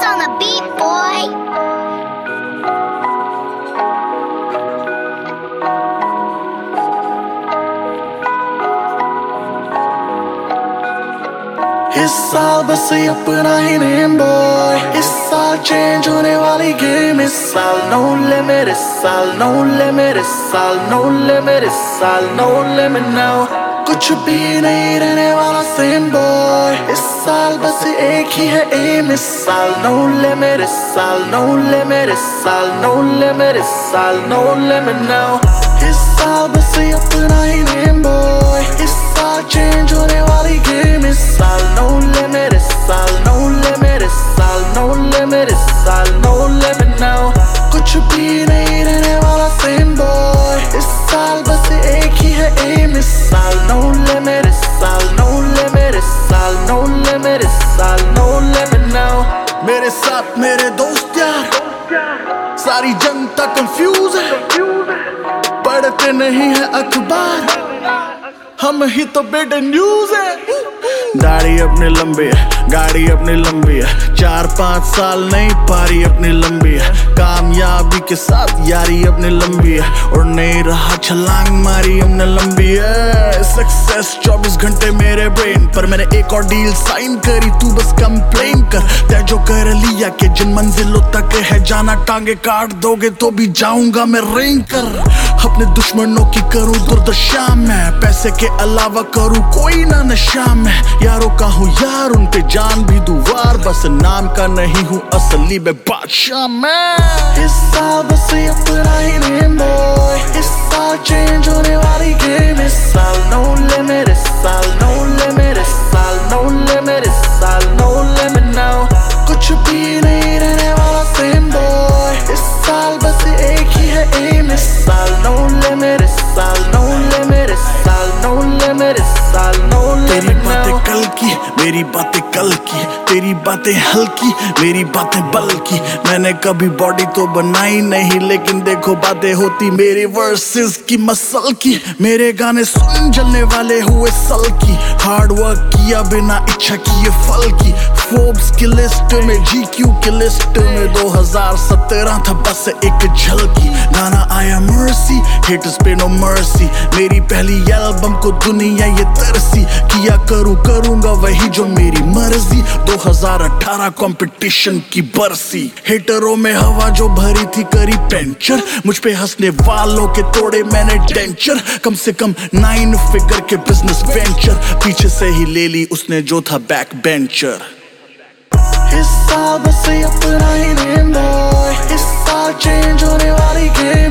on the beat, boy. इस साल बस अपना ही नेम बॉय, इस साल चेंज होने वाली गेम। इस साल नो लिमिट, इस साल नो लिमिट, इस साल नो लिमिट, इस साल नो लिमिट नाउ। कुछ भी नहीं रहने वाला सेम बॉय, इस साल बस एक ही है एम। इस साल नो लिमिट, इस साल नो लिमिट, इस साल नो लिमिट, इस साल नो लिमिट नाउ। इस साल बस अपना ही नेम बॉय, इस साल चेंज होने वाली गेम। इस साल नो लिमिट, इस साल नो लिमिट, इस साल नो लिमिट, इस साल नो लिमिट नाउ। कुछ भी नहीं रहने वाला सेम बॉय, इस साल बस एक ही है एम। इस साल नो लिमिट, इस साल नो लिमिट, इस साल नो लिमिट, इस साल नो लिमिट नाउ। मेरे साथ मेरे दोस्त यार, सारी जनता कंफ्यूज है, पढ़ते नहीं है अखबार, हम ही तो बेड न्यूज है। दाढ़ी अपनी लंबी है, गाड़ी अपनी लंबी है, 4-5 साल नहीं पारी अपनी लंबी है। कामयाबी के साथ यारी अपनी लंबी है, और नहीं रहा छलांग मारी हमने लंबी है। सक्सेस 24 घंटे मेरे ब्रेन पर, मैंने एक और डील साइन करी, तू बस कंप्लेन कर। तय जो कर लिया कि जिन मंजिलों तक है जाना, टांगे काट दोगे तो भी जाऊंगा मैं रेंग कर। अपने दुश्मनों की करूं दुर्दशा में, पैसे के अलावा करूं कोई ना नशा में। यारों का हूँ यार, उन पे जान भी दूं वार, बस नाम का नहीं हूँ असली में बादशाह मैं। इस साल बस अपना ही नेम बॉय, इस साल चेंज होने वाली गेम। इस साल नो लिमिट, इस साल नो लिमिट, इस साल नो लिमिट, इस साल नो लिमिट नाउ। कुछ भी नहीं रहने वाला सेम बॉय, इस साल बस एक ही है एम। इस साल नो लिमिट, इस साल नो लिमिट, इस साल नो लिमिट, इस साल नो लिमिट नाउ। कल की मेरी बातें कल की, तेरी बातें हल्की मेरी बातें बल्कि। मैंने कभी बॉडी तो बनाई नहीं, लेकिन देखो बातें होती मेरी वर्सेस की मसल की। मेरे गाने सुन जलने वाले हुए सल की, हार्ड वर्क किया बिना इच्छा किए फल की। फोर्ब्स की लिस्ट में, GQ की लिस्ट में 2017 था बस एक झलकी। गाना आया मर्सी, हेटर्स पे नो मर्सी, मेरी पहली एल्बम को दुनिया ये तरसी। किया करूंगा वही जो मेरी मर्जी, 2018 कंपटीशन की बरसी। हेटरों में हवा जो भरी थी करी पेंचर, मुझ पे हंसने वालों के तोड़े मैंने डेंचर। कम से कम 9 फिगर के बिजनेस वेंचर, पीछे से ही ले ली उसने जो था बैक बेंचर। इस साल बस अपना ही नेम बॉय, इस साल चेंज होने वाली गेम।